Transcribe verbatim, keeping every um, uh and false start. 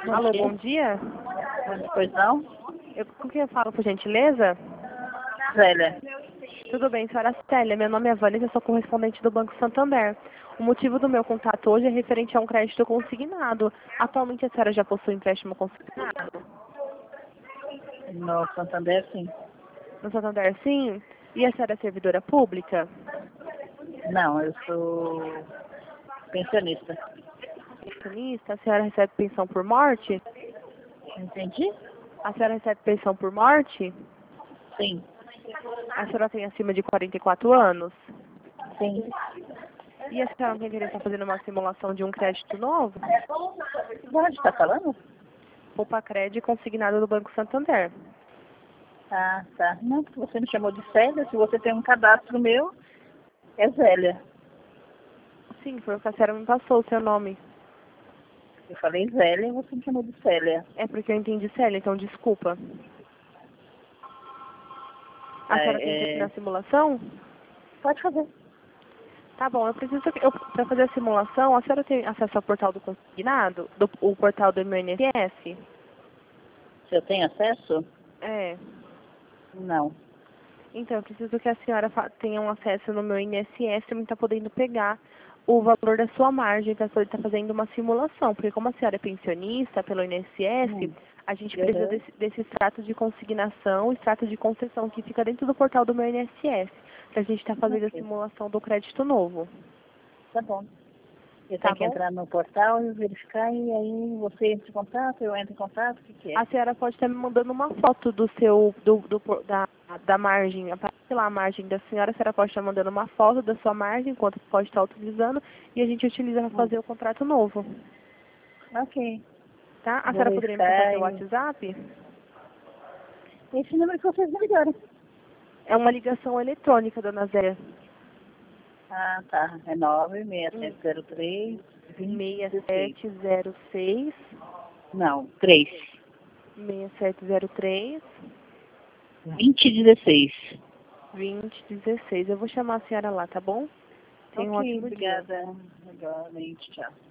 Alô, bom dia. Pois não? Eu, com quem eu falo, por gentileza? Zélia. Tudo bem, senhora Célia. Meu nome é Vanessa, eu sou correspondente do Banco Santander. O motivo do meu contato hoje é referente a um crédito consignado. Atualmente a senhora já possui empréstimo consignado? No Santander, sim. No Santander, sim? E a senhora é servidora pública? Não, eu sou pensionista. Pensionista? A senhora recebe pensão por morte? Entendi? A senhora recebe pensão por morte? Sim. A senhora tem acima de quarenta e quatro anos? Sim. E a senhora não tem interesse em fazer uma simulação de um crédito novo? De onde está falando? Poupa Crédito consignado do Banco Santander. Ah, tá. Não, porque você me chamou de Célia. Se você tem um cadastro meu, é Zélia. Sim, foi o que a senhora me passou, o seu nome. Eu falei Zélia e você me chamou de Célia. É porque eu entendi Célia, então desculpa. A senhora É, tem interesse é... na simulação? Pode fazer. Tá bom, eu preciso que eu, para fazer a simulação, a senhora tem acesso ao portal do consignado? Do, o portal do meu I N S S? Se eu tenho acesso? É. Não. Então, eu preciso que a senhora fa- tenha um acesso no meu I N S S para estar podendo pegar o valor da sua margem para poder estar fazendo uma simulação. Porque como a senhora é pensionista pelo I N S S, Hum. a gente precisa Uhum. desse, desse extrato de consignação, extrato de concessão que fica dentro do portal do meu I N S S, para a gente estar fazendo a Ok. simulação do crédito novo. Tá bom. Eu Tá tenho que bom? entrar no portal e verificar, e aí você entra em contato, eu entro em contato, o que, que é? A senhora pode estar me mandando uma foto do seu, do, do, por- da, da margem, aparece lá a margem da senhora, a senhora pode estar mandando uma foto da sua margem, quanto pode estar utilizando, e a gente utiliza para Hum. fazer o contrato novo. Ok. Tá? A Vou senhora poderia me passar verificar seu e... WhatsApp? Esse número que vocês me ligaram. É uma ligação eletrônica, dona Zé. Ah, tá. É nove seis Hum. sete zero três vinte seis dezesseis. sete zero seis, Não, três. seis sete zero três, vinte dezesseis. vinte dezesseis. Eu vou chamar a senhora lá, tá bom? Tenha um Ok, ótimo dia. obrigada. Igualmente, tchau.